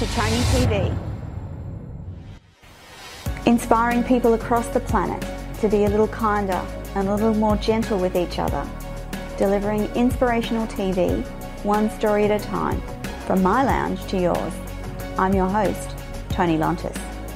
Tony TV. Inspiring people across the planet to be a little kinder and a little more gentle with each other. Delivering inspirational TV, one story at a time, from my lounge to yours. I'm your host, Tony Lontis.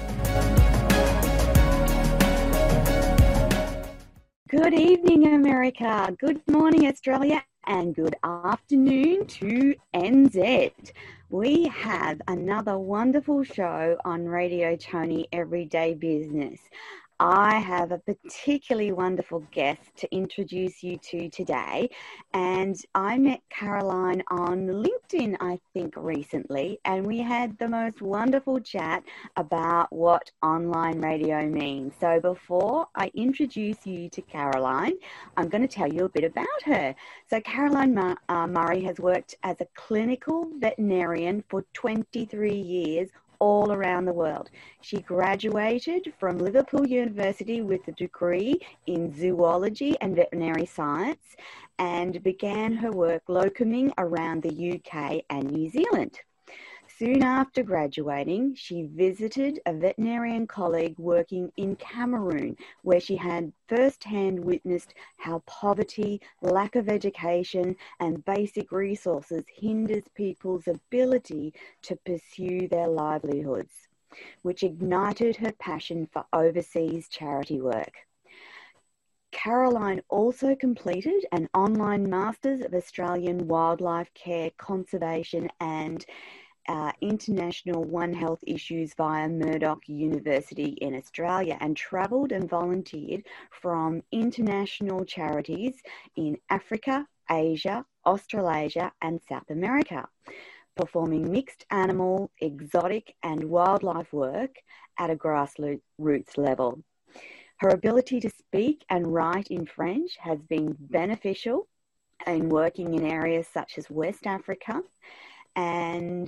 Good evening, America. Good morning, Australia. And good afternoon to NZ. We have another wonderful show on Radio Tony Everyday Business. I have a particularly wonderful guest to introduce you to today, and I met Caroline on LinkedIn, I think, recently, and we had the most wonderful chat about what online radio means. So before I introduce you to Caroline, I'm going to tell you a bit about her. So Caroline Murray has worked as a clinical veterinarian for 23 years all around the world. She graduated from Liverpool University with a degree in zoology and veterinary science and began her work locuming around the UK and New Zealand. Soon after graduating, she visited a veterinarian colleague working in Cameroon, where she had firsthand witnessed how poverty, lack of education, and basic resources hinders people's ability to pursue their livelihoods, which ignited her passion for overseas charity work. Caroline also completed an online Masters of Australian Wildlife Care Conservation and International One Health issues via Murdoch University in Australia, and travelled and volunteered from international charities in Africa, Asia, Australasia and South America, performing mixed animal, exotic and wildlife work at a grassroots level. Her ability to speak and write in French has been beneficial in working in areas such as West Africa and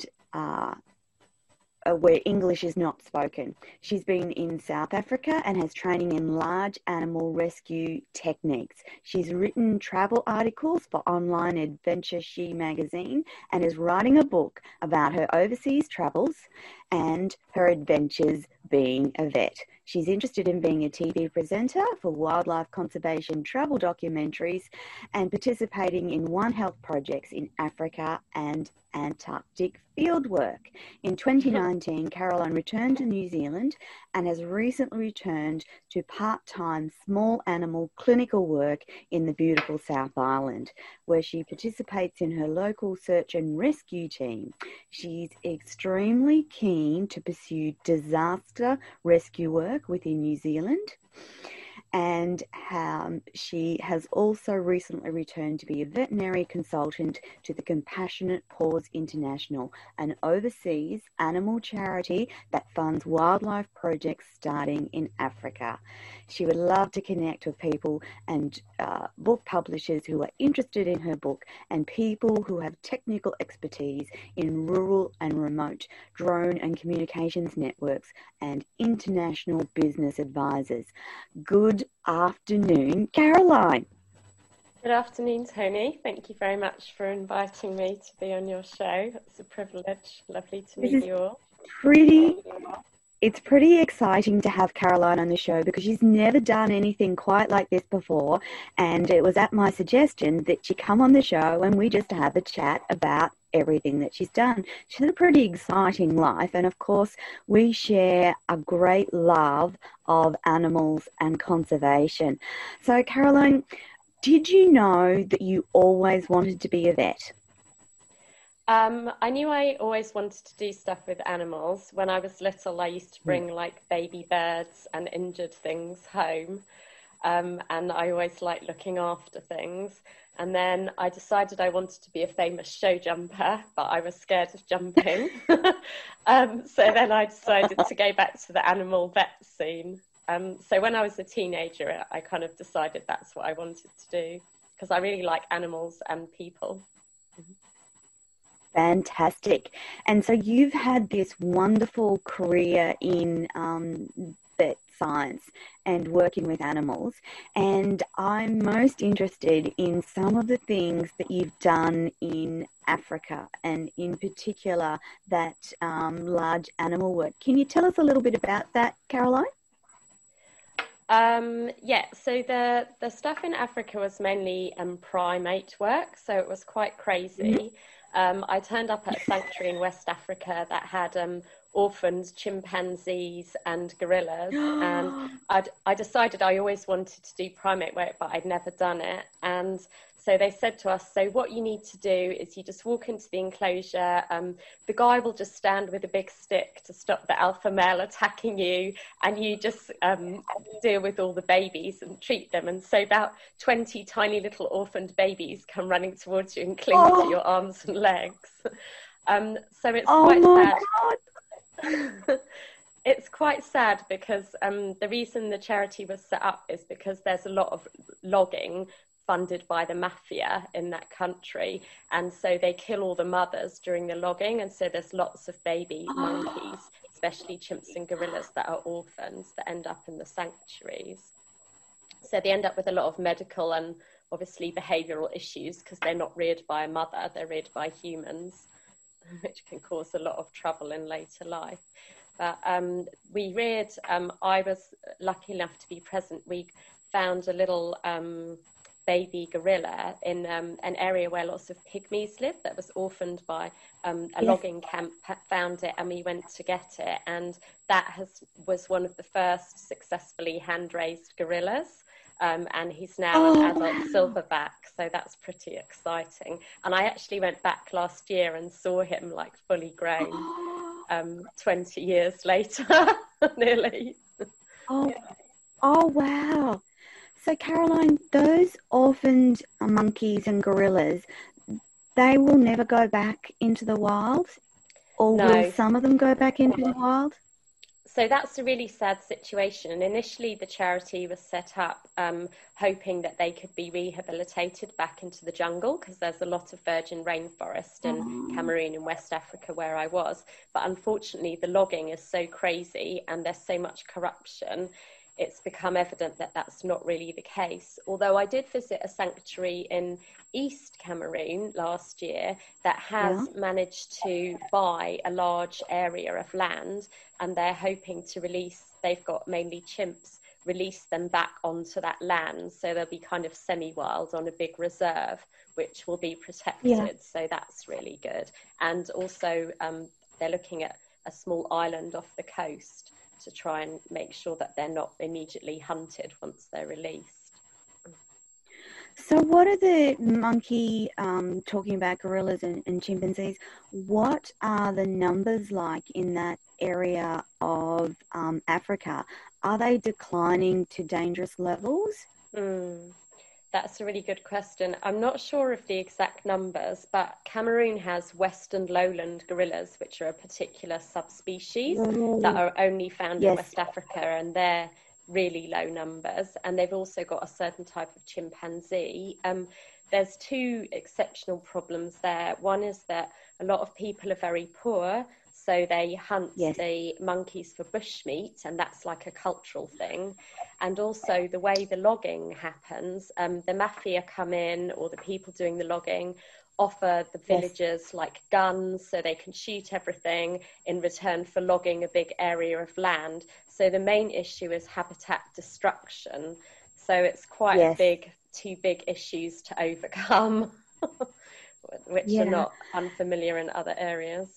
where English is not spoken. She's been in South Africa and has training in large animal rescue techniques. She's written travel articles for online Adventure She magazine and is writing a book about her overseas travels and her adventures being a vet. She's interested in being a TV presenter for wildlife conservation travel documentaries and participating in One Health projects in Africa and Antarctic fieldwork. In 2019, Caroline returned to New Zealand and has recently returned to part-time small animal clinical work in the beautiful South Island, where she participates in her local search and rescue team. She's extremely keen to pursue disaster rescue work within New Zealand, and she has also recently returned to be a veterinary consultant to the Compassionate Paws International, an overseas animal charity that funds wildlife projects starting in Africa. She would love to connect with people and book publishers who are interested in her book and people who have technical expertise in rural and remote drone and communications networks and international business advisors. Good afternoon, Caroline. Good afternoon, Tony. Thank you very much for inviting me to be on your show. It's a privilege. Lovely to meet you all. It's pretty exciting to have Caroline on the show because she's never done anything quite like this before, and it was at my suggestion that she come on the show and we just have a chat about everything that she's done. She's had a pretty exciting life, and of course we share a great love of animals and conservation. So Caroline, did you know that you always wanted to be a vet? I knew I always wanted to do stuff with animals. When I was little, I used to bring like baby birds and injured things home. And I always liked looking after things. And then I decided I wanted to be a famous show jumper, but I was scared of jumping. So then I decided to go back to the animal vet scene. So when I was a teenager, I kind of decided that's what I wanted to do because I really like animals and people. Fantastic. And so you've had this wonderful career in vet science and working with animals. And I'm most interested in some of the things that you've done in Africa, and in particular that large animal work. Can you tell us a little bit about that, Caroline? Yeah, so the stuff in Africa was mainly primate work, so it was quite crazy. I turned up at a sanctuary in West Africa that had orphaned chimpanzees and gorillas, and I decided I always wanted to do primate work, but I'd never done it. And so they said to us, so what you need to do is you just walk into the enclosure, the guy will just stand with a big stick to stop the alpha male attacking you, and you just deal with all the babies and treat them. And so about 20 tiny little orphaned babies come running towards you and cling to your arms and legs. So it's quite sad. God. It's quite sad because the reason the charity was set up is because there's a lot of logging funded by the mafia in that country, and so they kill all the mothers during the logging, and so there's lots of baby monkeys, especially chimps and gorillas, that are orphans that end up in the sanctuaries. So they end up with a lot of medical and obviously behavioural issues because they're not reared by a mother, they're reared by humans, which can cause a lot of trouble in later life. But we reared, I was lucky enough to be present, we found a little baby gorilla in an area where lots of pygmies live that was orphaned by a logging camp, found it, and we went to get it. And that was one of the first successfully hand-raised gorillas. And he's now an adult silverback, so that's pretty exciting. And I actually went back last year and saw him like fully grown 20 years later, nearly. Oh, wow. So, Caroline, those orphaned monkeys and gorillas, they will never go back into the wild? Or will some of them go back into the wild? So that's a really sad situation. And initially the charity was set up hoping that they could be rehabilitated back into the jungle, because there's a lot of virgin rainforest in Cameroon and West Africa where I was. But unfortunately, the logging is so crazy and there's so much corruption, it's become evident that that's not really the case. Although I did visit a sanctuary in East Cameroon last year that has managed to buy a large area of land, and they're hoping to release, they've got mainly chimps, release them back onto that land. So they'll be kind of semi-wild on a big reserve, which will be protected. So that's really good. And also they're looking at a small island off the coast to try and make sure that they're not immediately hunted once they're released. So what are the monkey, talking about gorillas and chimpanzees, what are the numbers like in that area of Africa? Are they declining to dangerous levels? That's a really good question. I'm not sure of the exact numbers, but Cameroon has western lowland gorillas, which are a particular subspecies that are only found in West Africa, and they're really low numbers. And they've also got a certain type of chimpanzee. There's two exceptional problems there. One is that a lot of people are very poor, so they hunt the monkeys for bushmeat, and that's like a cultural thing. And also the way the logging happens, the mafia come in, or the people doing the logging offer the villagers like guns so they can shoot everything in return for logging a big area of land. So the main issue is habitat destruction. So it's quite two big issues to overcome, which are not unfamiliar in other areas.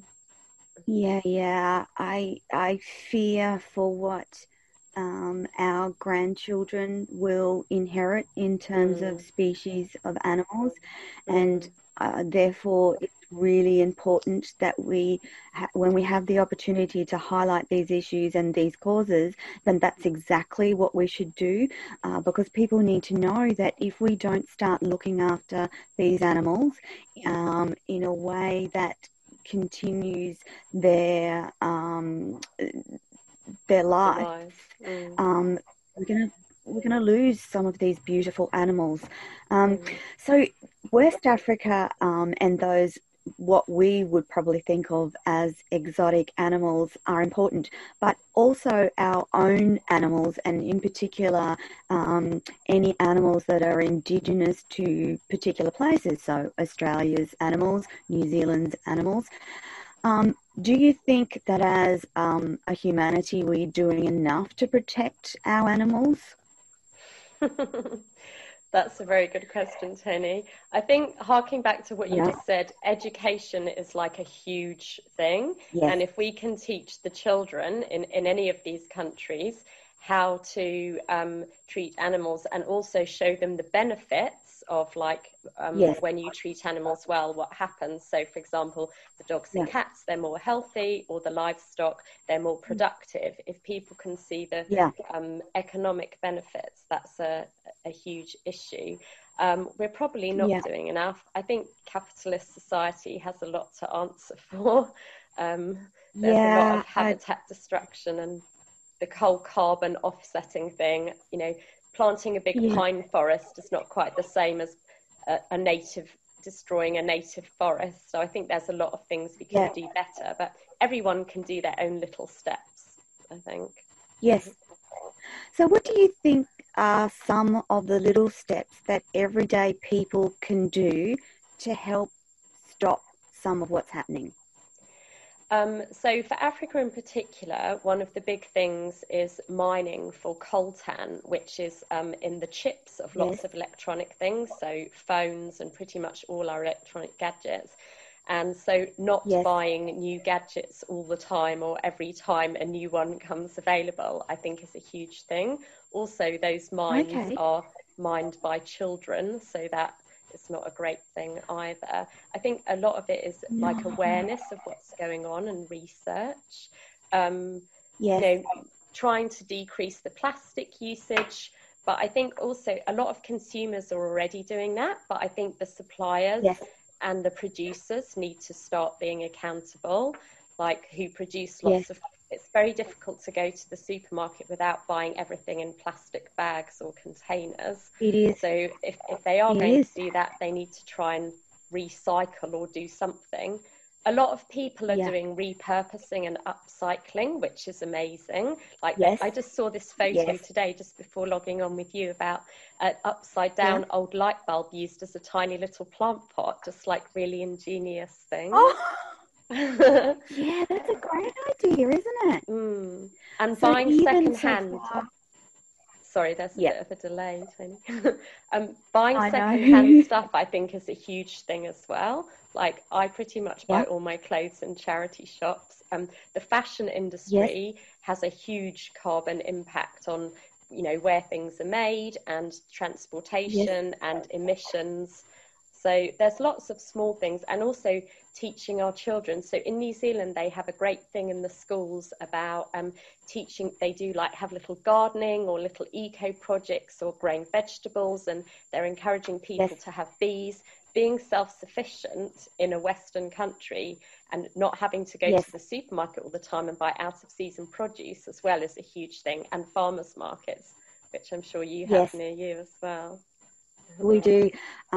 I fear for what our grandchildren will inherit in terms of species of animals, and therefore it's really important that we, when we have the opportunity to highlight these issues and these causes, then that's exactly what we should do, because people need to know that if we don't start looking after these animals in a way that continues their life, we're gonna lose some of these beautiful animals. So West Africa and those what we would probably think of as exotic animals are important, but also our own animals, and in particular, any animals that are indigenous to particular places. So Australia's animals, New Zealand's animals. Do you think that as a humanity, we're doing enough to protect our animals? That's a very good question, Tony. I think harking back to what you Yeah. just said, education is like a huge thing. Yes. And if we can teach the children in any of these countries how to treat animals and also show them the benefits of Yes. when you treat animals well, what happens. So, for example, the dogs and cats, they're more healthy, or the livestock, they're more productive. If people can see the economic benefits, that's a huge issue. We're probably not doing enough. I think capitalist society has a lot to answer for. There's a lot of habitat destruction and the whole carbon offsetting thing. You know, planting a big pine forest is not quite the same as destroying a native forest. So I think there's a lot of things we can do better, but everyone can do their own little steps, I think. Yes. So what do you think are some of the little steps that everyday people can do to help stop some of what's happening? So for Africa in particular, one of the big things is mining for coltan, which is in the chips of lots of electronic things, so phones and pretty much all our electronic gadgets. And so not buying new gadgets all the time or every time a new one comes available, I think is a huge thing. Also, those mines are mined by children, so that it's not a great thing either. I think a lot of it is like awareness of what's going on and research. You know, trying to decrease the plastic usage. But I think also a lot of consumers are already doing that. But I think the suppliers and the producers need to start being accountable, like who produce lots of. It's very difficult to go to the supermarket without buying everything in plastic bags or containers. It is. So if they are going to do that, they need to try and recycle or do something. A lot of people are doing repurposing and upcycling, which is amazing. Like I just saw this photo today just before logging on with you about an upside down old light bulb used as a tiny little plant pot, just like really ingenious thing. Oh. Yeah, that's a great idea, isn't it? And so buying secondhand. Sorry, there's a bit of a delay, Tony. Buying secondhand stuff, I think, is a huge thing as well. Like, I pretty much buy all my clothes in charity shops. The fashion industry has a huge carbon impact on, you know, where things are made and transportation and emissions. So there's lots of small things, and also teaching our children. So in New Zealand, they have a great thing in the schools about teaching. They do have little gardening or little eco projects or growing vegetables, and they're encouraging people to have bees. Being self-sufficient in a Western country and not having to go to the supermarket all the time and buy out of season produce as well is a huge thing. And farmers markets, which I'm sure you have near you as well. We do.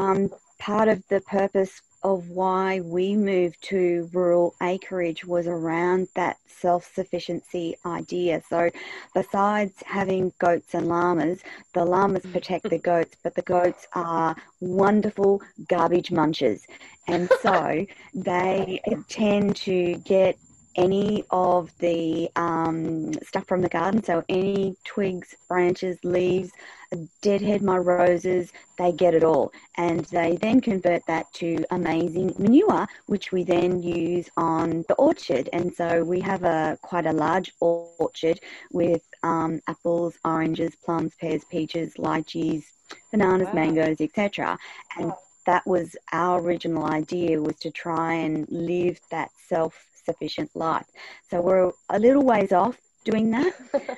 Part of the purpose of why we moved to rural acreage was around that self-sufficiency idea. So besides having goats and llamas, the llamas protect the goats, but the goats are wonderful garbage munchers. And so they tend to get any of the stuff from the garden, so any twigs, branches, leaves, deadhead my roses, they get it all, and they then convert that to amazing manure, which we then use on the orchard. And so we have quite a large orchard with apples, oranges, plums, pears, peaches, lychees, bananas, mangoes, etc. And that was our original idea, was to try and live that self-sufficient life. So we're a little ways off doing that.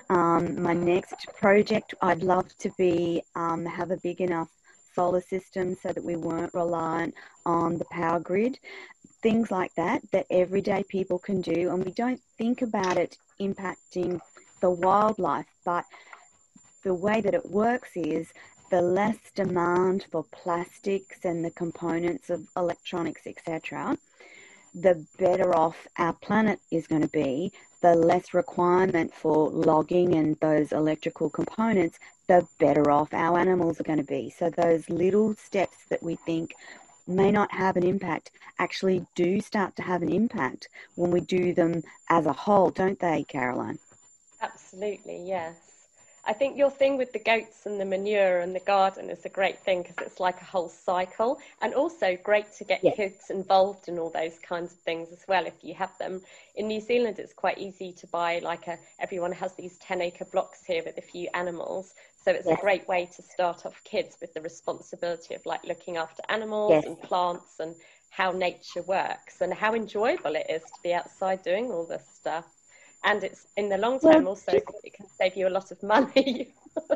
My next project, I'd love to be have a big enough solar system so that we weren't reliant on the power grid. Things like that everyday people can do, and we don't think about it impacting the wildlife, but the way that it works is the less demand for plastics and the components of electronics, etc., the better off our planet is going to be, the less requirement for logging and those electrical components, the better off our animals are going to be. So those little steps that we think may not have an impact actually do start to have an impact when we do them as a whole, don't they, Caroline? Absolutely, yes. I think your thing with the goats and the manure and the garden is a great thing because it's like a whole cycle, and also great to get kids involved in all those kinds of things as well if you have them. In New Zealand, it's quite easy to buy everyone has these 10-acre blocks here with a few animals. So it's a great way to start off kids with the responsibility of like looking after animals and plants and how nature works and how enjoyable it is to be outside doing all this stuff. And it's in the long term also, it can save you a lot of money.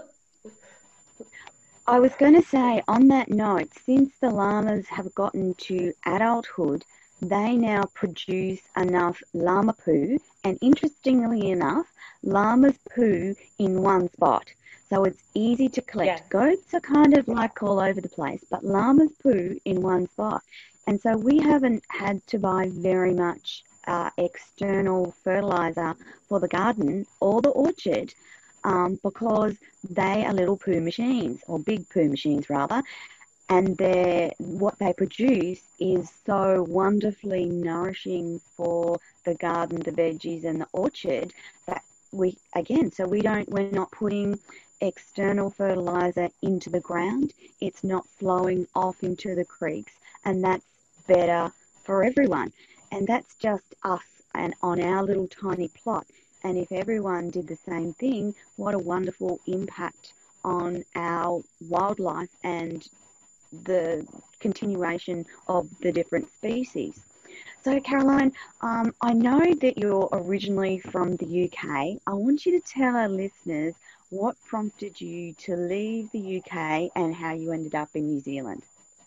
I was going to say, on that note, since the llamas have gotten to adulthood, they now produce enough llama poo, and interestingly enough, llamas poo in one spot. So it's easy to collect. Yeah. Goats are kind of like all over the place, but llamas poo in one spot. And so we haven't had to buy very much external fertilizer for the garden or the orchard because they are little poo machines, or big poo machines rather, and what they produce is so wonderfully nourishing for the garden, the veggies and the orchard that we're not putting external fertilizer into the ground. It's not flowing off into the creeks, and that's better for everyone. And that's just us and on our little tiny plot. And if everyone did the same thing, what a wonderful impact on our wildlife and the continuation of the different species. So, Caroline, I know that you're originally from the UK. I want you to tell our listeners what prompted you to leave the UK and how you ended up in New Zealand.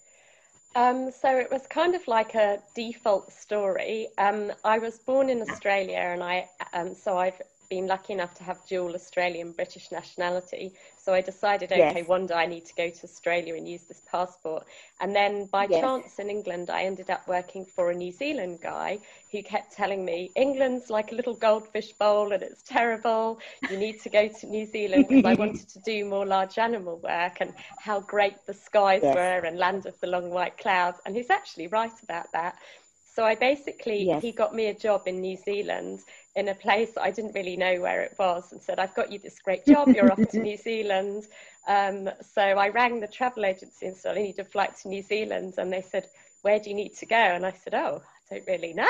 So it was kind of like a default story. I was born in Australia, and I've been lucky enough to have dual Australian British nationality. So I decided, okay, one day I need to go to Australia and use this passport. And then by chance in England, I ended up working for a New Zealand guy who kept telling me, England's like a little goldfish bowl and it's terrible. You need to go to New Zealand, because I wanted to do more large animal work and how great the skies were and land of the long white clouds. And he's actually right about that. So I basically, he got me a job in New Zealand in a place I didn't really know where it was, and said, I've got you this great job, you're off to New Zealand. So I rang the travel agency and said, I need a flight to New Zealand. And they said, where do you need to go? And I said, oh, I don't really know.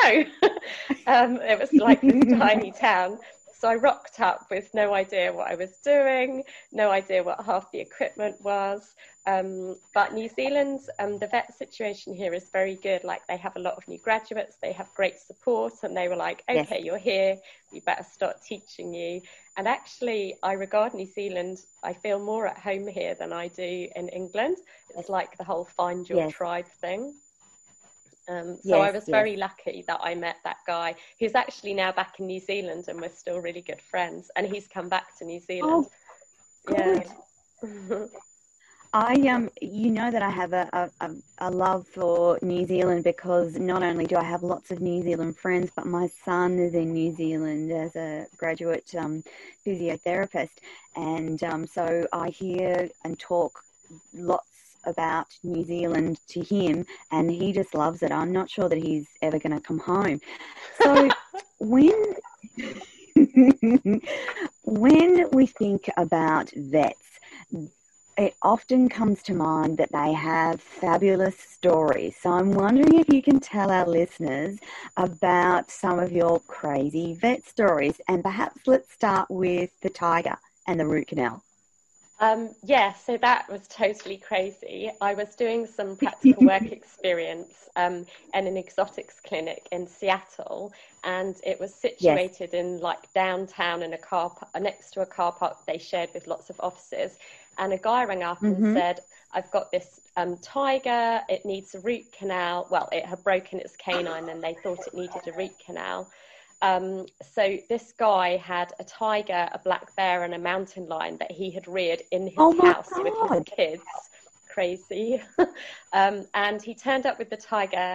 It was like this tiny town. So I rocked up with no idea what I was doing, no idea what half the equipment was. But New Zealand, the vet situation here is very good. Like, they have a lot of new graduates, they have great support, and they were like, okay, you're here, we better start teaching you. And actually, I regard New Zealand, I feel more at home here than I do in England. It's like the whole find your tribe thing. So I was very lucky that I met that guy who's actually now back in New Zealand, and we're still really good friends, and he's come back to New Zealand. Oh, good. I you know that I have a love for New Zealand, because not only do I have lots of New Zealand friends, but my son is in New Zealand as a graduate physiotherapist, and so I hear and talk lots about New Zealand to him, and he just loves it. I'm not sure that he's ever going to come home. So when we think about vets, it often comes to mind that they have fabulous stories. So I'm wondering if you can tell our listeners about some of your crazy vet stories, and perhaps let's start with the tiger and the root canal. So that was totally crazy. I was doing some practical work experience in an exotics clinic in Seattle, and it was situated in like downtown in a car next to a car park they shared with lots of offices. And a guy rang up and said, I've got this tiger, it needs a root canal. Well, it had broken its canine and they thought it needed a root canal. So this guy had a tiger, a black bear and a mountain lion that he had reared in his house with his kids. Crazy. And he turned up with the tiger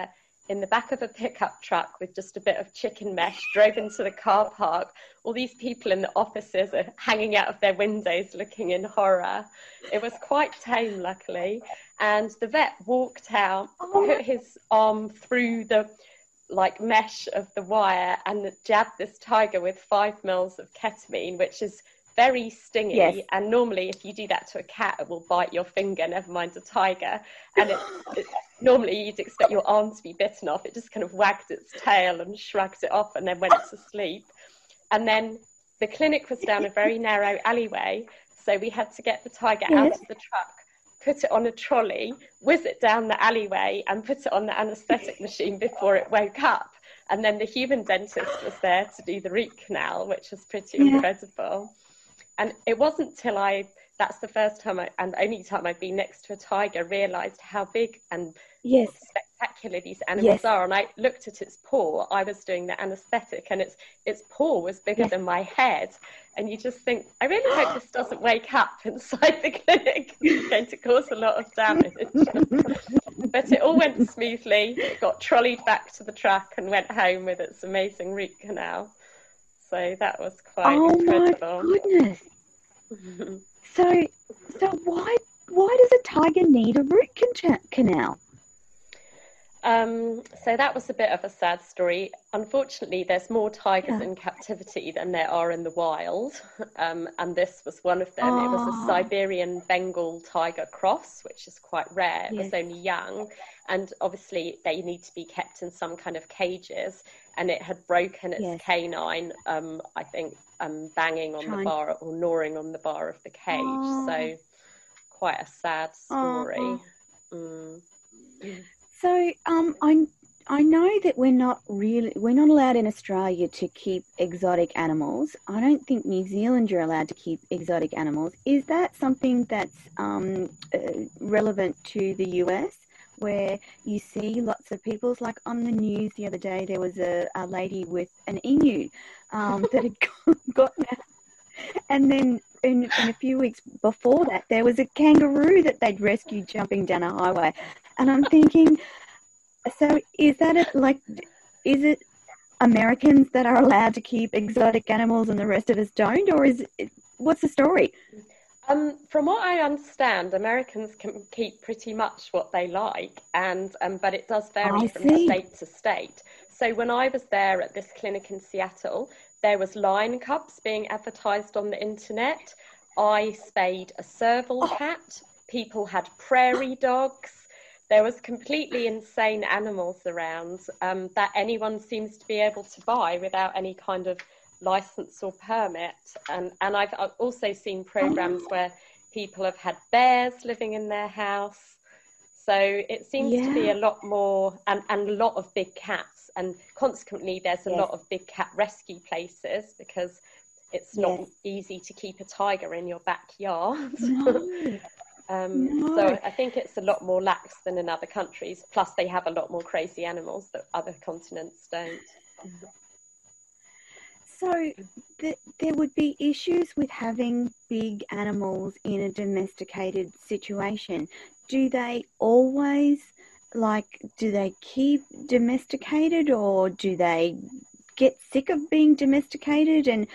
in the back of a pickup truck with just a bit of chicken mesh, drove into the car park. All these people in the offices are hanging out of their windows looking in horror. It was quite tame, luckily. And the vet walked out, put his arm through the mesh of the wire and jabbed this tiger with 5 mils of ketamine, which is very stingy. Yes. And normally if you do that to a cat, it will bite your finger, never mind a tiger. And normally you'd expect your arm to be bitten off. It just kind of wagged its tail and shrugged it off and then went to sleep. And then the clinic was down a very narrow alleyway, so we had to get the tiger out of the truck, put it on a trolley, whiz it down the alleyway and put it on the anaesthetic machine before it woke up. And then the human dentist was there to do the root canal, which was pretty incredible. And it wasn't till that's the first time and only time I've been next to a tiger, realised how big and spectacular these animals are. And I looked at its paw. I was doing the anaesthetic and its paw was bigger than my head. And you just think, I really hope this doesn't wake up inside the clinic. It's going to cause a lot of damage. But it all went smoothly. It got trolleyed back to the truck and went home with its amazing root canal. So that was quite incredible. Oh my goodness. So why does a tiger need a root canal? So that was a bit of a sad story. Unfortunately, there's more tigers in captivity than there are in the wild. And this was one of them. It was a Siberian Bengal tiger cross, which is quite rare. It was only young. And obviously they need to be kept in some kind of cages. And it had broken its canine, I think, banging on the bar or gnawing on the bar of the cage. So quite a sad story. So I know that we're not allowed in Australia to keep exotic animals. I don't think New Zealand you're allowed to keep exotic animals. Is that something that's relevant to the US, where you see lots of people's, like on the news the other day, there was a lady with an emu that had gotten out. And then in a few weeks before that, there was a kangaroo that they'd rescued jumping down a highway. And I'm thinking, so is it Americans that are allowed to keep exotic animals and the rest of us don't? Or what's the story? From what I understand, Americans can keep pretty much what they like, but it does vary from state to state. So when I was there at this clinic in Seattle, there was lion cubs being advertised on the internet. I spayed a serval cat. People had prairie dogs. There was completely insane animals around that anyone seems to be able to buy without any kind of license or permit. And I've also seen programs where people have had bears living in their house. So it seems to be a lot more, and a lot of big cats. And consequently, there's a lot of big cat rescue places because it's not easy to keep a tiger in your backyard. So I think it's a lot more lax than in other countries. Plus, they have a lot more crazy animals that other continents don't. So there would be issues with having big animals in a domesticated situation. Do they always, do they keep domesticated, or do they get sick of being domesticated? And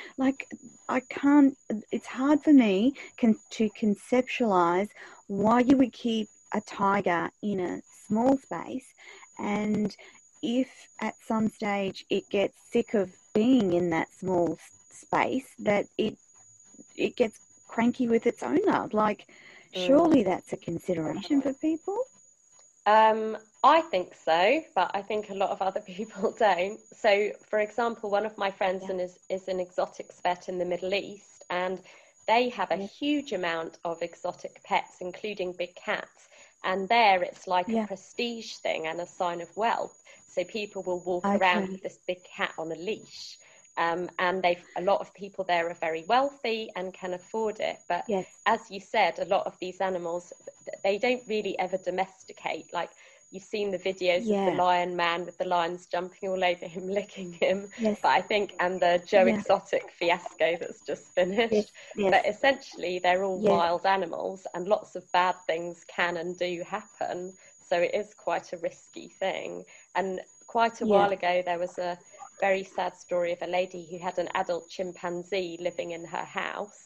it's hard for me to conceptualize why you would keep a tiger in a small space, and if at some stage it gets sick of being in that small space, that it gets cranky with its owner. Surely that's a consideration for people. I think so, but I think a lot of other people don't. So, for example, one of my friends is an exotics vet in the Middle East, and they have a huge amount of exotic pets, including big cats. And there it's like a prestige thing and a sign of wealth. So people will walk around with this big cat on a leash. And a lot of people there are very wealthy and can afford it. But as you said, a lot of these animals, they don't really ever domesticate. Like, you've seen the videos of the lion man with the lions jumping all over him, licking him. But I think, and the Joe Exotic fiasco that's just finished. But essentially, they're all wild animals, and lots of bad things can and do happen. So it is quite a risky thing. And quite a while ago, there was a very sad story of a lady who had an adult chimpanzee living in her house.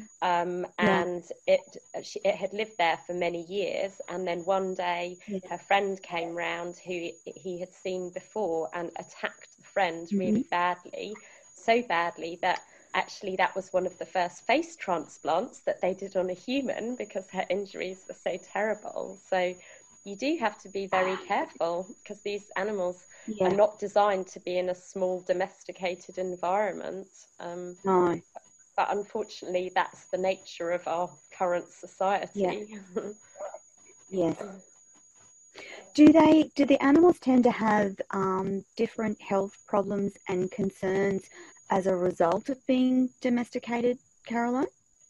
And it had lived there for many years, and then one day her friend came round who he had seen before and attacked the friend really badly, so badly that actually that was one of the first face transplants that they did on a human because her injuries were so terrible. So you do have to be very careful because these animals are not designed to be in a small domesticated environment. No. But unfortunately, that's the nature of our current society. Yes. Do the animals tend to have different health problems and concerns as a result of being domesticated, Caroline?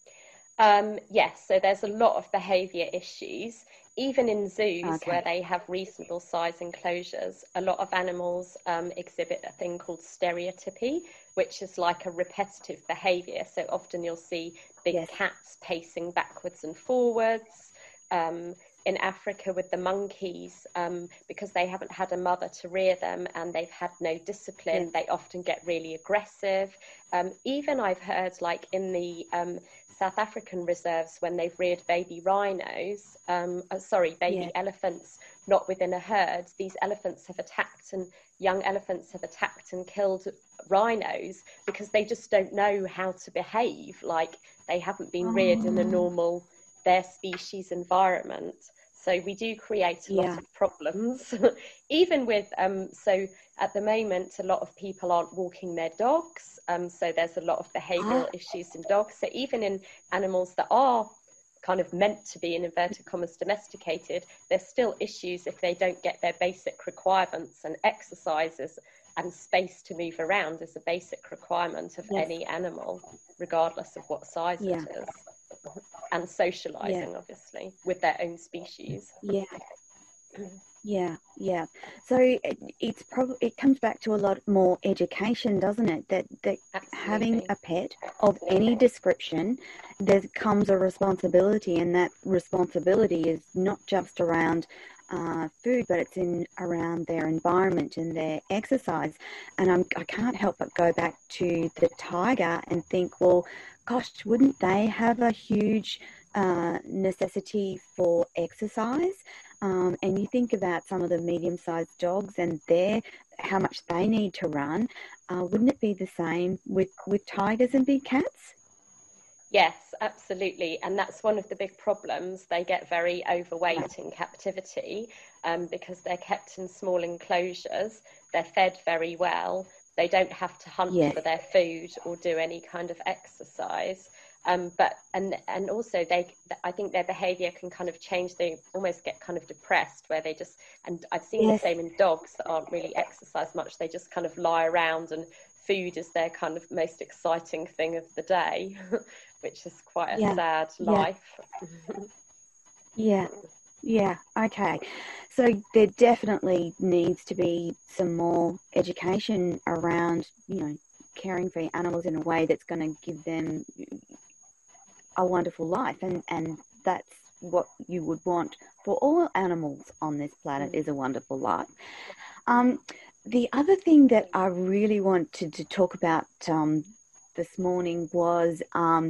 Yes, so there's a lot of behaviour issues. Even in zoos where they have reasonable size enclosures, a lot of animals exhibit a thing called stereotypy, which is like a repetitive behaviour. So often you'll see big cats pacing backwards and forwards. In Africa with the monkeys, because they haven't had a mother to rear them and they've had no discipline, they often get really aggressive. Even I've heard, like in the South African reserves, when they've reared baby rhinos, baby elephants, not within a herd, these elephants have attacked, and young elephants have attacked and killed rhinos because they just don't know how to behave. Like they haven't been reared in a normal their species environment. So we do create a lot of problems. Even with, so at the moment, a lot of people aren't walking their dogs. So there's a lot of behavioural issues in dogs. So even in animals that are kind of meant to be, in inverted commas, domesticated, there's still issues if they don't get their basic requirements, and exercises and space to move around is a basic requirement of any animal, regardless of what size it is. And socializing, obviously, with their own species. So it comes back to a lot more education, doesn't it? That having a pet of any description, there comes a responsibility, and that responsibility is not just around food, but it's around their environment and their exercise. And I can't help but go back to the tiger and think, well, gosh, wouldn't they have a huge necessity for exercise? And you think about some of the medium-sized dogs and how much they need to run. Wouldn't it be the same with tigers and big cats? Yes, absolutely. And that's one of the big problems. They get very overweight in captivity because they're kept in small enclosures. They're fed very well. They don't have to hunt for their food or do any kind of exercise. But also I think their behaviour can kind of change. They almost get kind of depressed, where they just, and I've seen the same in dogs that aren't really exercised much. They just kind of lie around, and food is their kind of most exciting thing of the day, which is quite a sad life. Okay. So there definitely needs to be some more education around, caring for animals in a way that's going to give them a wonderful life, and that's what you would want for all animals on this planet, is a wonderful life. The other thing that I really wanted to talk about this morning was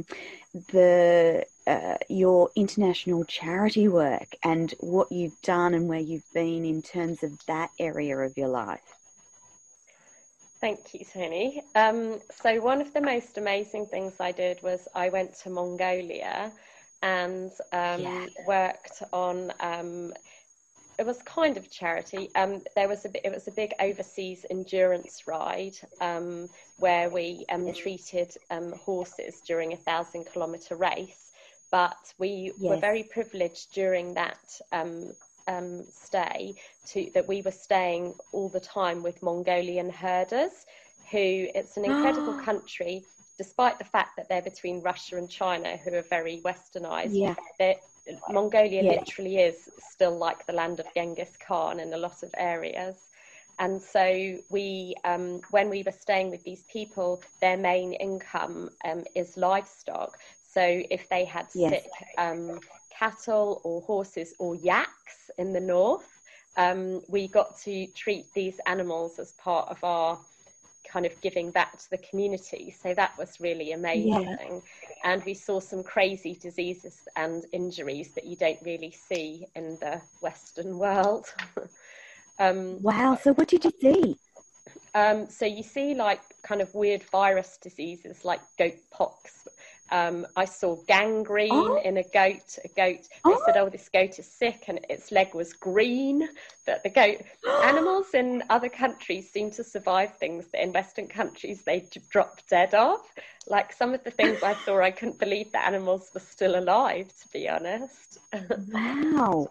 your international charity work and what you've done and where you've been in terms of that area of your life. Thank you, Tony. So one of the most amazing things I did was I went to Mongolia and worked on, it was kind of charity. It was a big overseas endurance ride where we treated horses during a 1,000-kilometre race. But we were very privileged during that stay that we were staying all the time with Mongolian herders, it's an incredible country, despite the fact that they're between Russia and China, who are very westernized. Mongolia literally is still like the land of Genghis Khan in a lot of areas. And so we, when we were staying with these people, their main income is livestock. So if they had sick cattle or horses or yaks in the north, we got to treat these animals as part of our kind of giving back to the community. So that was really amazing. Yeah. And we saw some crazy diseases and injuries that you don't really see in the Western world. Wow. So what did you see? So you see like kind of weird virus diseases like goat pox. I saw gangrene in a goat. They said, oh, this goat is sick, and its leg was green. But the goat animals in other countries seem to survive things that in Western countries they drop dead of. Like some of the things I saw, I couldn't believe the animals were still alive, to be honest. Wow.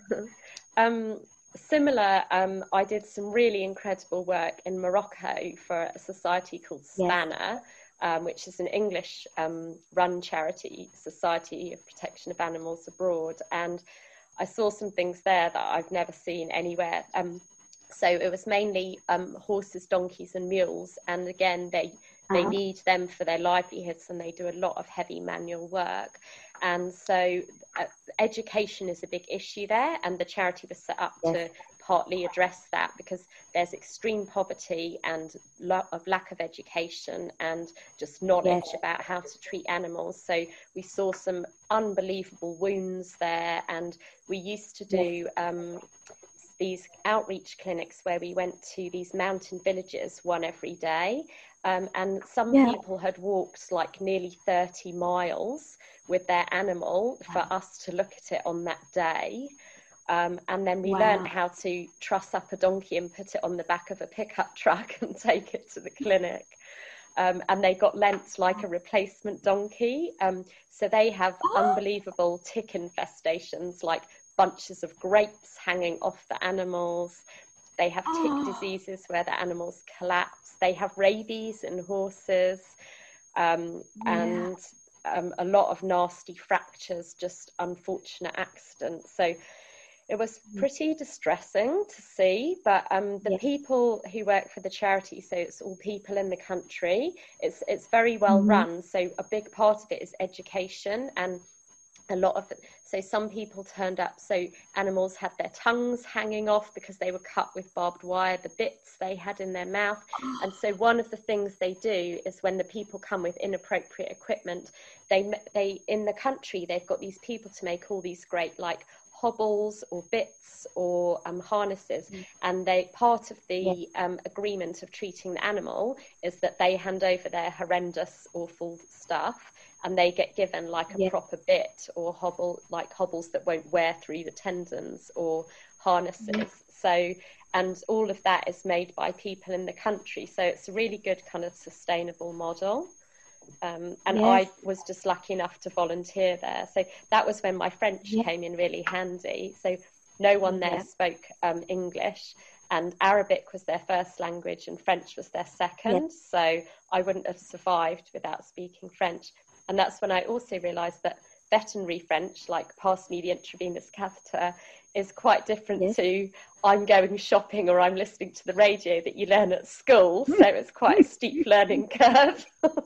Similar, I did some really incredible work in Morocco for a society called Spanner. Which is an English run charity, Society of Protection of Animals Abroad. And I saw some things there that I've never seen anywhere. So it was mainly horses, donkeys and mules. And again, they need them for their livelihoods, and they do a lot of heavy manual work. And so education is a big issue there. And the charity was set up to partly address that, because there's extreme poverty and lack of education and just knowledge about how to treat animals. So we saw some unbelievable wounds there, and we used to do these outreach clinics where we went to these mountain villages, one every day, and some people had walked like nearly 30 miles with their animal for us to look at it on that day. And then we learned how to truss up a donkey and put it on the back of a pickup truck and take it to the clinic. And they got lent like a replacement donkey. So they have unbelievable tick infestations, like bunches of grapes hanging off the animals. They have tick diseases where the animals collapse. They have rabies in horses, and a lot of nasty fractures, just unfortunate accidents. So it was pretty distressing to see, but the people who work for the charity, so it's all people in the country, it's very well run. So a big part of it is education, and a lot of so some people turned up, so animals had their tongues hanging off because they were cut with barbed wire, the bits they had in their mouth. And so one of the things they do is when the people come with inappropriate equipment, they in the country, they've got these people to make all these great like hobbles or bits or harnesses, and they part of the agreement of treating the animal is that they hand over their horrendous, awful stuff, and they get given like a proper bit or hobble, like hobbles that won't wear through the tendons, or harnesses. So, and all of that is made by people in the country, so it's a really good kind of sustainable model. And I was just lucky enough to volunteer there. So that was when my French came in really handy. So no one there spoke English, and Arabic was their first language and French was their second. So I wouldn't have survived without speaking French. And that's when I also realised that veterinary French, like pass me the intravenous catheter, is quite different to I'm going shopping or I'm listening to the radio that you learn at school. So it's quite a steep learning curve.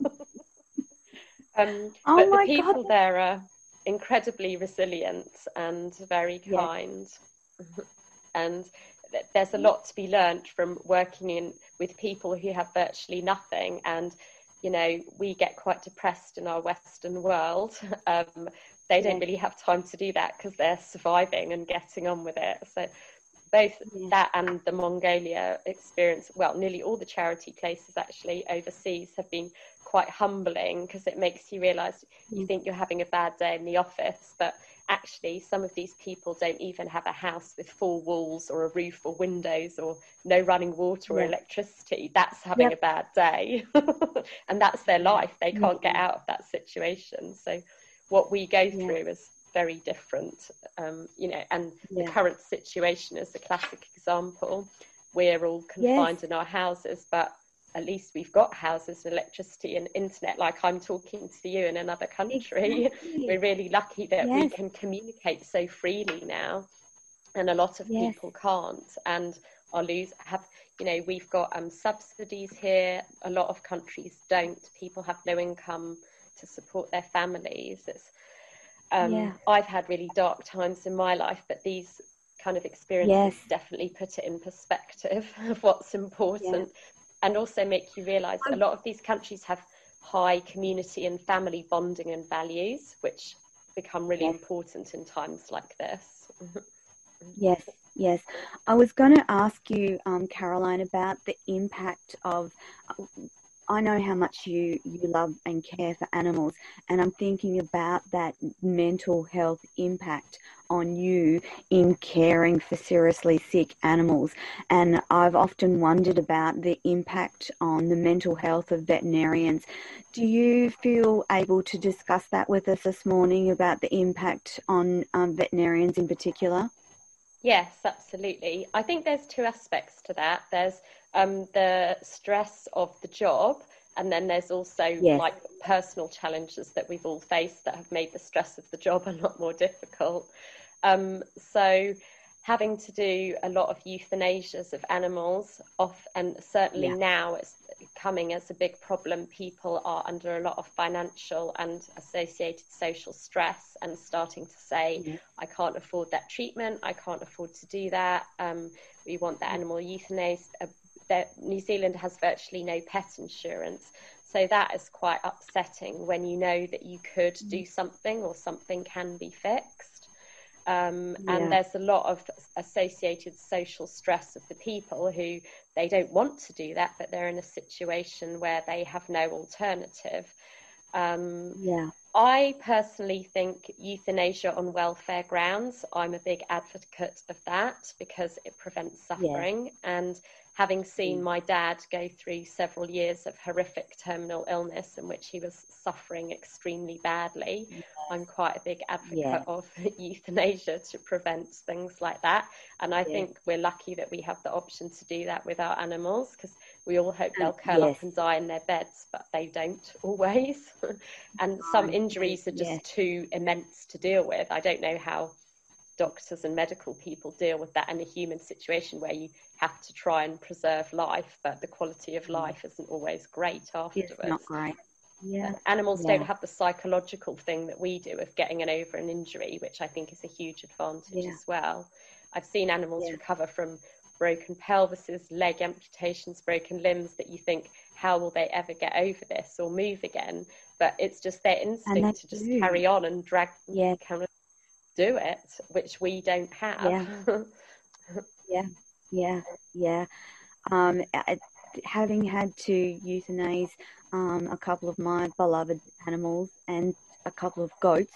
But the people there are incredibly resilient and very kind. And there's a lot to be learned from working with people who have virtually nothing. And, you know, we get quite depressed in our Western world. They don't really have time to do that because they're surviving and getting on with it. So both that and the Mongolia experience, well, nearly all the charity places actually overseas have been quite humbling, because it makes you realise you think you're having a bad day in the office, but actually some of these people don't even have a house with 4 walls or a roof or windows or no running water or electricity. That's having a bad day. And that's their life. They can't get out of that situation. So what we go through is very different, you know, and the current situation is a classic example. We're all confined in our houses, but at least we've got houses and electricity and internet, like I'm talking to you in another country. Exactly. We're really lucky that we can communicate so freely now, and a lot of people can't, and you know, we've got subsidies here. A lot of countries don't. People have no income to support their families. I've had really dark times in my life, but these kind of experiences definitely put it in perspective of what's important, and also make you realize a lot of these countries have high community and family bonding and values, which become really important in times like this. Yes. I was going to ask you, Caroline, about the impact of, I know how much you love and care for animals, and I'm thinking about that mental health impact on you in caring for seriously sick animals. And I've often wondered about the impact on the mental health of veterinarians. Do you feel able to discuss that with us this morning about the impact on veterinarians in particular? Yes, absolutely. I think there's two aspects to that. There's the stress of the job, and then there's also like personal challenges that we've all faced that have made the stress of the job a lot more difficult. So having to do a lot of euthanasias of animals and certainly now it's coming as a big problem. People are under a lot of financial and associated social stress and starting to say, I can't afford that treatment, I can't afford to do that, we want the animal euthanized. New Zealand has virtually no pet insurance, so that is quite upsetting when you know that you could do something or something can be fixed. And there's a lot of associated social stress of the people who they don't want to do that, but they're in a situation where they have no alternative. I personally think euthanasia on welfare grounds, I'm a big advocate of that because it prevents suffering. And having seen my dad go through several years of horrific terminal illness in which he was suffering extremely badly, I'm quite a big advocate of euthanasia to prevent things like that. And I think we're lucky that we have the option to do that with our animals, because we all hope they'll curl up and die in their beds, but they don't always. And some injuries are just too immense to deal with. I don't know how doctors and medical people deal with that in a human situation where you have to try and preserve life, but the quality of life isn't always great afterwards. It's not great. Animals don't have the psychological thing that we do of getting over an injury, which I think is a huge advantage as well. I've seen animals recover from broken pelvises, leg amputations, broken limbs, that you think, how will they ever get over this or move again? But it's just their instinct to just carry on and drag, kind of do it, which we don't have. Having had to euthanize a couple of my beloved animals and a couple of goats,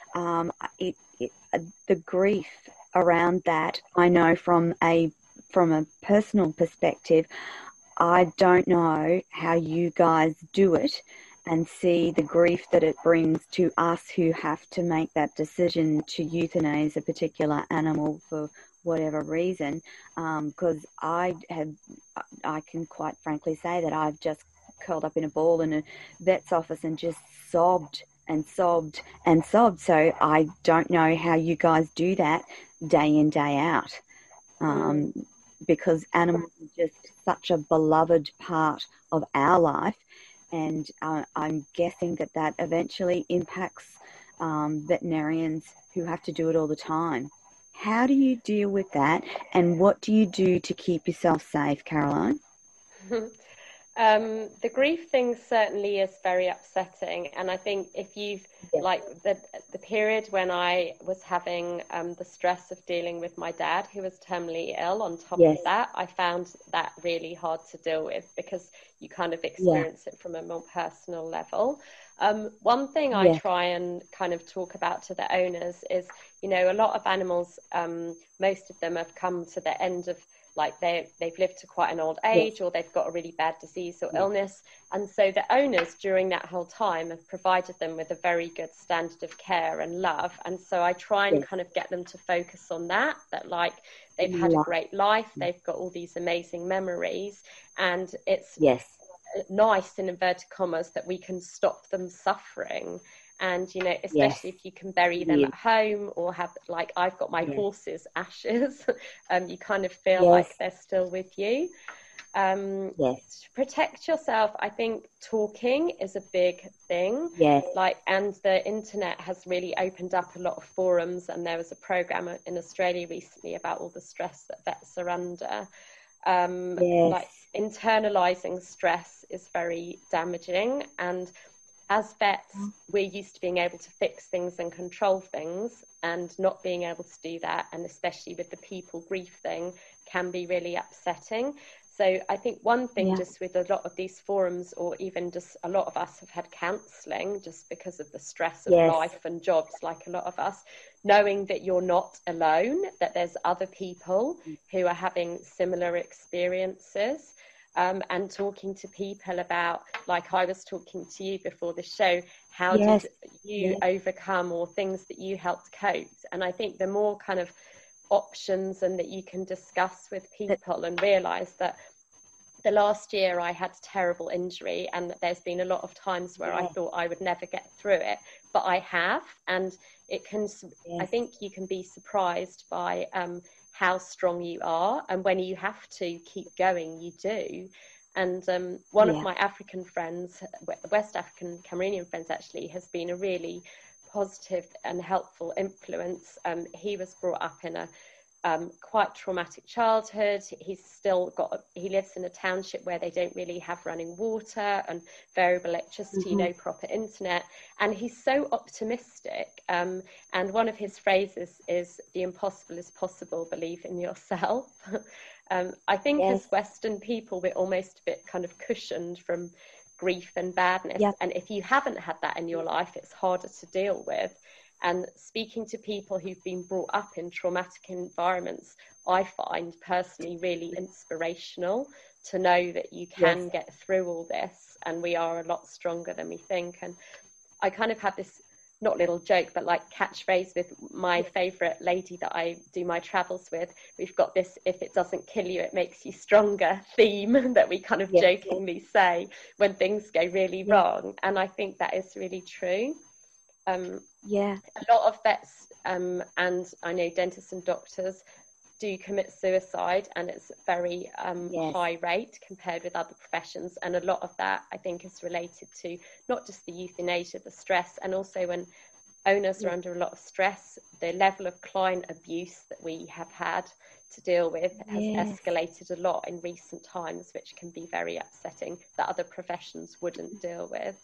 the grief around that, I know from a personal perspective, I don't know how you guys do it and see the grief that it brings to us who have to make that decision to euthanize a particular animal for whatever reason, because I can quite frankly say that I've just curled up in a ball in a vet's office and just sobbed and sobbed and sobbed. So I don't know how you guys do that day in, day out, because animals are just such a beloved part of our life. And I'm guessing that eventually impacts veterinarians who have to do it all the time. How do you deal with that, and what do you do to keep yourself safe, Caroline? The grief thing certainly is very upsetting, and I think if you've like the period when I was having the stress of dealing with my dad, who was terminally ill, on top of that, I found that really hard to deal with because you kind of experience it from a more personal level. One thing I try and kind of talk about to the owners is, you know, a lot of animals, most of them have come to the end of, like, they've lived to quite an old age, or they've got a really bad disease or illness. And so the owners during that whole time have provided them with a very good standard of care and love. And so I try and kind of get them to focus on that like they've had a great life, they've got all these amazing memories, and it's nice, in inverted commas, that we can stop them suffering. And, you know, especially if you can bury them at home, or have, like, I've got my horse's ashes, you kind of feel like they're still with you. Yes. To protect yourself, I think talking is a big thing. Yes. And the internet has really opened up a lot of forums, and there was a program in Australia recently about all the stress that vets are under. Yes. Internalizing stress is very damaging, and as vets, we're used to being able to fix things and control things, and not being able to do that, and especially with the people grief thing, can be really upsetting. So I think one thing, just with a lot of these forums, or even just a lot of us have had counselling just because of the stress of life and jobs, like a lot of us, knowing that you're not alone, that there's other people who are having similar experiences. And talking to people about, like I was talking to you before the show, how did you overcome, or things that you helped cope? And I think the more kind of options and that you can discuss with people, and realise that the last year I had a terrible injury, and there's been a lot of times where I thought I would never get through it, but I have, and it can, I think you can be surprised by how strong you are, and when you have to keep going, you do. And one of my African friends, West African Cameroonian friends actually, has been a really positive and helpful influence. He was brought up in a quite traumatic childhood. He lives in a township where they don't really have running water and variable electricity, no proper internet, and he's so optimistic. And one of his phrases is, "The impossible is possible, believe in yourself." I think as Western people, we're almost a bit kind of cushioned from grief and badness, and if you haven't had that in your life, it's harder to deal with. And speaking to people who've been brought up in traumatic environments, I find personally really inspirational to know that you can get through all this, and we are a lot stronger than we think. And I kind of have this, not little joke, but like catchphrase with my favourite lady that I do my travels with. We've got this, if it doesn't kill you, it makes you stronger theme that we kind of jokingly say when things go really wrong. And I think that is really true. A lot of vets and I know dentists and doctors do commit suicide, and it's very high rate compared with other professions, and a lot of that I think is related to not just the euthanasia, the stress, and also when owners are under a lot of stress, the level of client abuse that we have had to deal with has escalated a lot in recent times, which can be very upsetting, that other professions wouldn't deal with.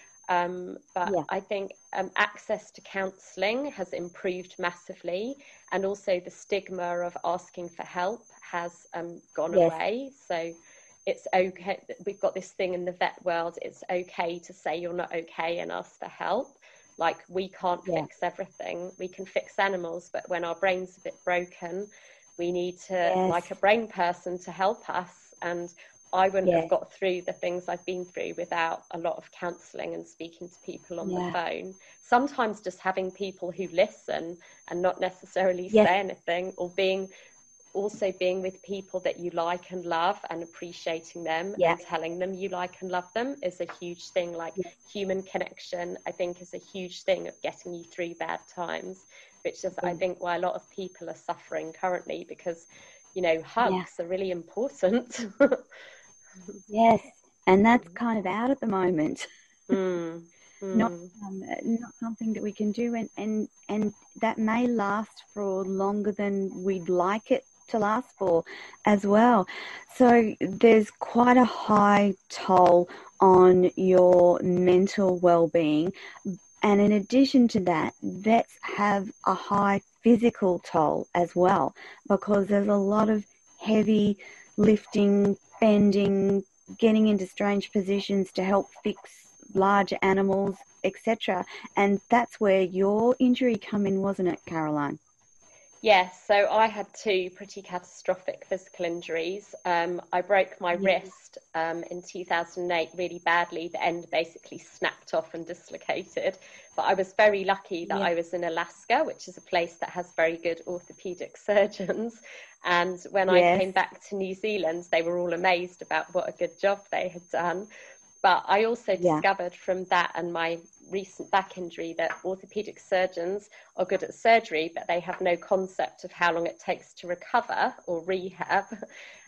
I think access to counselling has improved massively, and also the stigma of asking for help has gone away. So it's okay. We've got this thing in the vet world. It's okay to say you're not okay and ask for help. Like, we can't fix everything. We can fix animals, but when our brain's a bit broken, we need to, like a brain person, to help us. And I wouldn't have got through the things I've been through without a lot of counselling and speaking to people on the phone. Sometimes just having people who listen and not necessarily say anything, or being with people that you like and love, and appreciating them and telling them you like and love them is a huge thing. Like human connection, I think, is a huge thing of getting you through bad times, which is, I think, why a lot of people are suffering currently, because, you know, hugs are really important. Yes, and that's kind of out at the moment. Not something that we can do, and that may last for longer than we'd like it to last for as well. So there's quite a high toll on your mental well-being, and in addition to that, vets have a high physical toll as well, because there's a lot of heavy lifting, bending, getting into strange positions to help fix large animals, etc. And that's where your injury come in, wasn't it, Caroline? Yes, so I had two pretty catastrophic physical injuries. I broke my wrist in 2008 really badly. The end basically snapped off and dislocated. But I was very lucky that I was in Alaska, which is a place that has very good orthopedic surgeons. And when I came back to New Zealand, they were all amazed about what a good job they had done. But I also discovered from that and my recent back injury that orthopedic surgeons are good at surgery, but they have no concept of how long it takes to recover or rehab.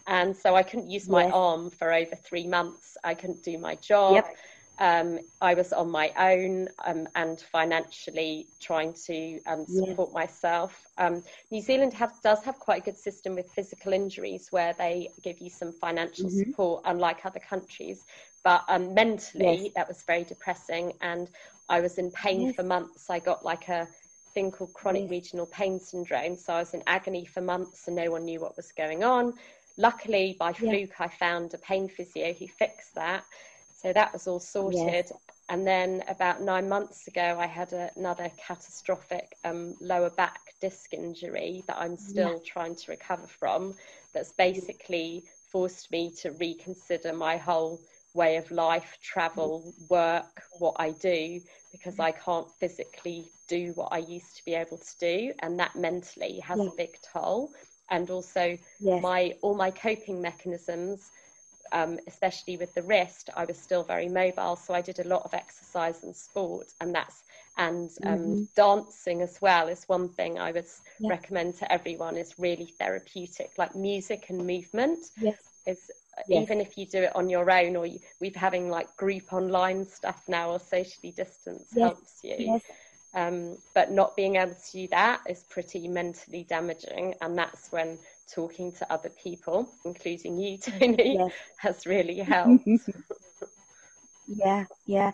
And so I couldn't use my arm for over 3 months. I couldn't do my job. I was on my own and financially trying to support myself. New Zealand does have quite a good system with physical injuries where they give you some financial support, unlike other countries. But mentally, that was very depressing. And I was in pain for months. I got like a thing called chronic regional pain syndrome. So I was in agony for months and no one knew what was going on. Luckily, by fluke, I found a pain physio who fixed that. So that was all sorted. And then about 9 months ago, I had another catastrophic lower back disc injury that I'm still trying to recover from. That's basically forced me to reconsider my whole way of life, travel, work, what I do, because I can't physically do what I used to be able to do. And that mentally has a big toll. And also all my coping mechanisms, especially with the wrist, I was still very mobile. So I did a lot of exercise and sport, and dancing as well is one thing I would recommend to everyone. Is really therapeutic, like music and movement even if you do it on your own, or we're having like group online stuff now, or socially distance helps you. But not being able to do that is pretty mentally damaging, and that's when talking to other people, including you, Tony, has really helped. And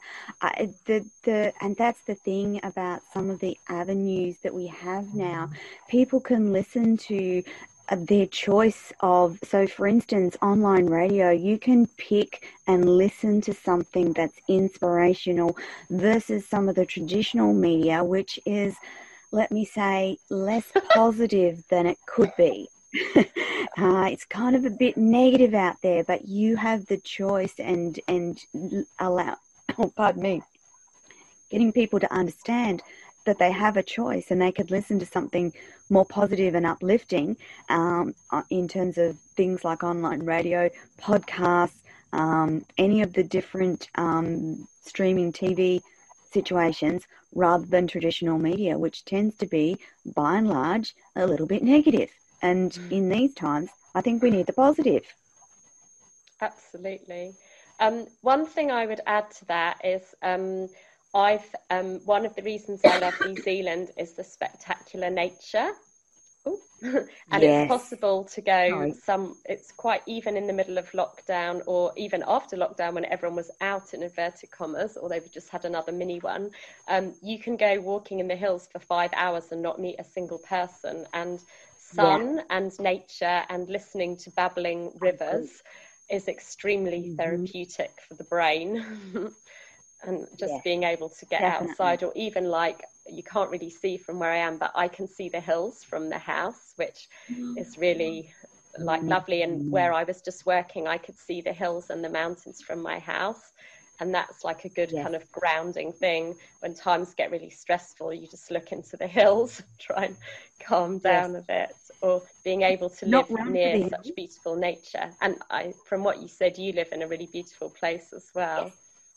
that's the thing about some of the avenues that we have now. People can listen to their choice of, so for instance, online radio, you can pick and listen to something that's inspirational versus some of the traditional media, which is, let me say, less positive than it could be. It's kind of a bit negative out there, but you have the choice and allow, getting people to understand that they have a choice and they could listen to something more positive and uplifting in terms of things like online radio, podcasts, any of the different streaming TV situations, rather than traditional media, which tends to be, by and large, a little bit negative. And in these times, I think we need the positive. Absolutely. One thing I would add to that is one of the reasons I love New Zealand is the spectacular nature. And it's possible to go it's quite, even in the middle of lockdown, or even after lockdown when everyone was out, in inverted commas, or they've just had another mini one, you can go walking in the hills for 5 hours and not meet a single person, and sun and nature and listening to babbling rivers is extremely therapeutic for the brain. And just being able to get outside, or even like, you can't really see from where I am, but I can see the hills from the house, which is really like lovely. And where I was just working, I could see the hills and the mountains from my house. And that's like a good kind of grounding thing. When times get really stressful, you just look into the hills, try and calm down a bit, or being able to live near such beautiful nature. And from what you said, you live in a really beautiful place as well.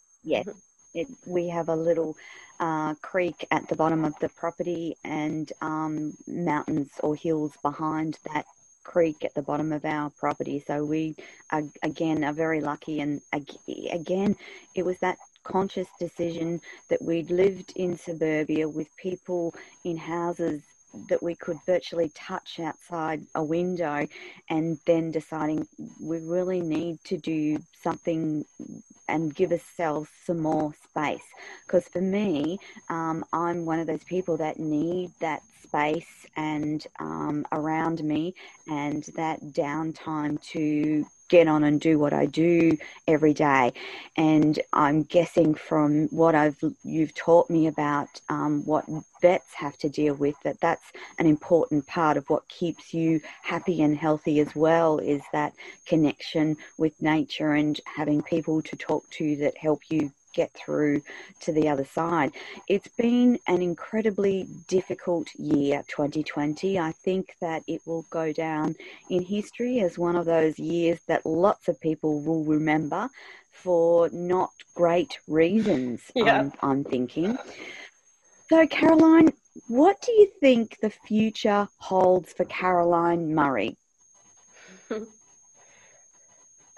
We have a little creek at the bottom of the property, and mountains or hills behind that creek at the bottom of our property. So we are very lucky. And again, it was that conscious decision that we'd lived in suburbia with people in houses that we could virtually touch outside a window, and then deciding we really need to do something and give ourselves some more space. Because for me, I'm one of those people that need that space and around me, and that downtime to get on and do what I do every day. And I'm guessing from what you've taught me about what vets have to deal with, that's an important part of what keeps you happy and healthy as well, is that connection with nature and having people to talk to that help you get through to the other side. It's been an incredibly difficult year, 2020. I think that it will go down in history as one of those years that lots of people will remember for not great reasons, I'm thinking. So, Caroline, what do you think the future holds for Caroline Murray?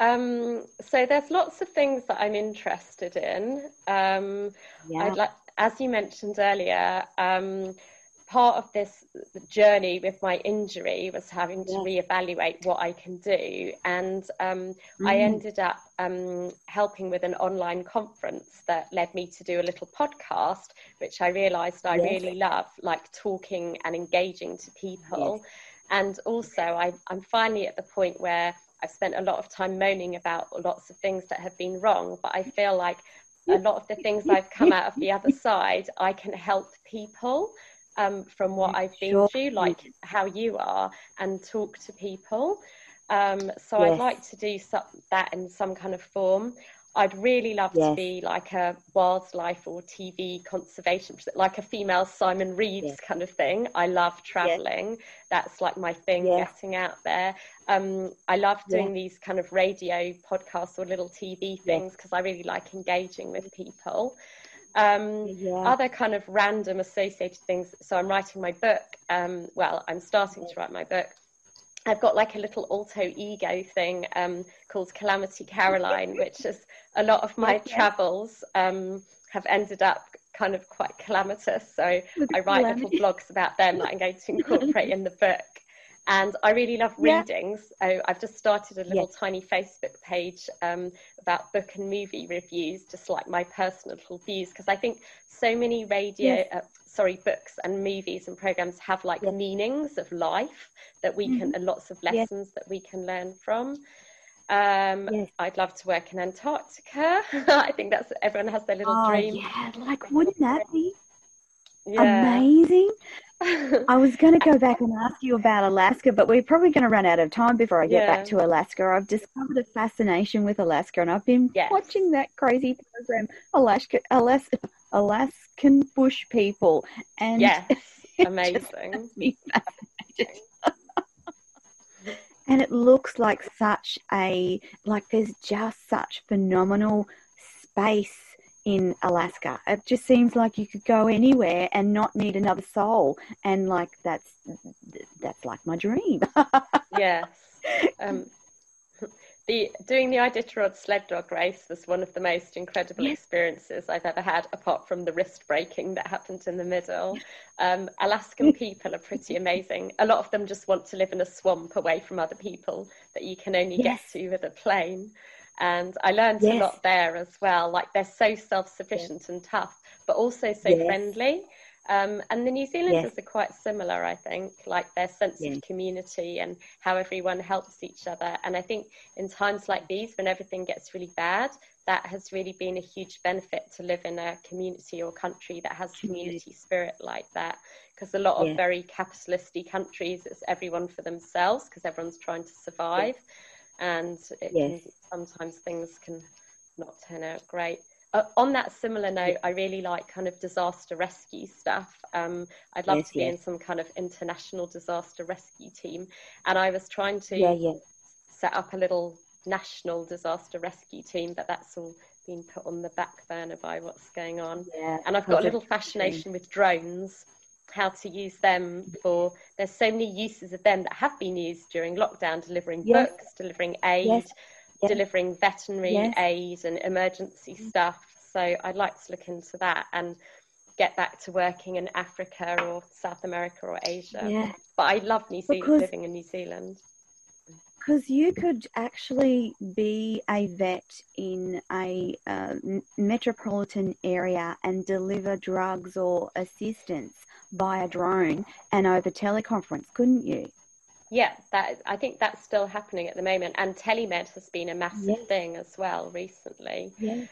So there's lots of things that I'm interested in. I'd like, as you mentioned earlier, part of this journey with my injury was having to reevaluate what I can do. And I ended up helping with an online conference that led me to do a little podcast, which I realised I really love, like talking and engaging to people. And also I'm finally at the point where I've spent a lot of time moaning about lots of things that have been wrong, but I feel like a lot of the things I've come out of the other side, I can help people from what I've been through, like how you are, and talk to people. So I'd like to do that in some kind of form. I'd really love to be like a wildlife or TV conservation, like a female Simon Reeves kind of thing. I love traveling. That's like my thing, getting out there. I love doing these kind of radio podcasts or little TV things because I really like engaging with people. Other kind of random associated things. So I'm writing my book. I'm starting to write my book. I've got like a little alter ego thing called Calamity Caroline, which is a lot of my travels have ended up kind of quite calamitous. So I write little blogs about them that I'm going to incorporate in the book. And I really love readings. I've just started a little tiny Facebook page about book and movie reviews, just like my personal little views, because I think so many books and movies and programs have like meanings of life that we can, and lots of lessons that we can learn from. I'd love to work in Antarctica. I think that's, everyone has their little dream. Like, wouldn't that be amazing? I was going to go back and ask you about Alaska, but we're probably going to run out of time before I get back to Alaska. I've discovered a fascination with Alaska, and I've been watching that crazy program, Alaskan Bush People. And amazing. And it looks like there's just such phenomenal space in Alaska. It just seems like you could go anywhere and not need another soul, and like that's like my dream. Doing the Iditarod sled dog race was one of the most incredible experiences I've ever had, apart from the wrist breaking that happened in the middle. Alaskan people are pretty amazing. A lot of them just want to live in a swamp away from other people that you can only get to with a plane. And I learned a lot there as well. Like, they're so self-sufficient and tough, but also so friendly. And the New Zealanders are quite similar, I think, like their sense of community and how everyone helps each other. And I think in times like these, when everything gets really bad, that has really been a huge benefit to live in a community or country that has community spirit like that. Because a lot of very capitalistic countries, it's everyone for themselves because everyone's trying to survive. And sometimes things can not turn out great. On that similar note, I really like kind of disaster rescue stuff. I'd love to be in some kind of international disaster rescue team. And I was trying to set up a little national disaster rescue team, but that's all been put on the back burner by what's going on. And I've got a little fascination with drones, how to use them there's so many uses of them that have been used during lockdown, delivering books, delivering aid, delivering veterinary aid and emergency stuff. So I'd like to look into that and get back to working in Africa or South America or Asia. But I love living in New Zealand. Because you could actually be a vet in a metropolitan area and deliver drugs or assistance via drone and over teleconference, couldn't you? Yeah, I think that's still happening at the moment. And telemed has been a massive thing as well recently.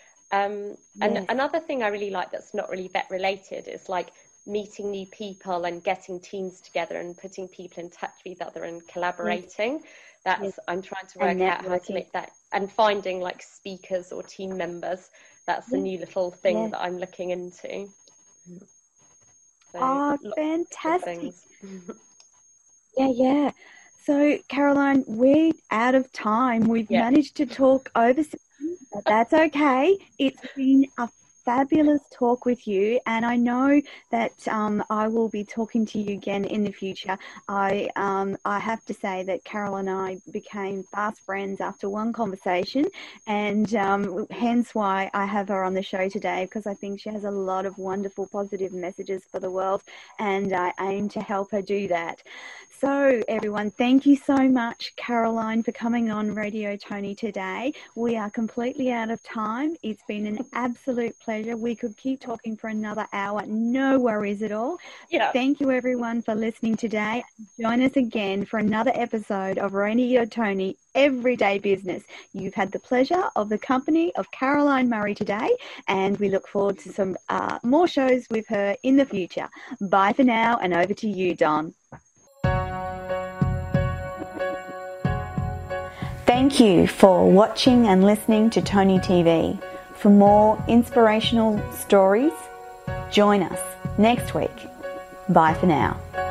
And another thing I really like that's not really vet related is like meeting new people and getting teams together and putting people in touch with each other and collaborating. I'm trying to work out how to make that, and finding like speakers or team members. That's a new little thing that I'm looking into. So, fantastic. So, Caroline, we're out of time. We've managed to talk over, but that's okay. It's been a fabulous talk with you, and I know that I will be talking to you again in the future. I have to say that Carol and I became fast friends after one conversation, and hence why I have her on the show today, because I think she has a lot of wonderful positive messages for the world, and I aim to help her do that. So everyone, thank you so much, Caroline, for coming on Radio Tony today. We are completely out of time. It's been an absolute pleasure. We could keep talking for another hour. No worries at all. Yeah. Thank you, everyone, for listening today. Join us again for another episode of Radio Tony Everyday Business. You've had the pleasure of the company of Caroline Murray today, and we look forward to some more shows with her in the future. Bye for now, and over to you, Don. Thank you for watching and listening to Tony TV. For more inspirational stories, join us next week. Bye for now.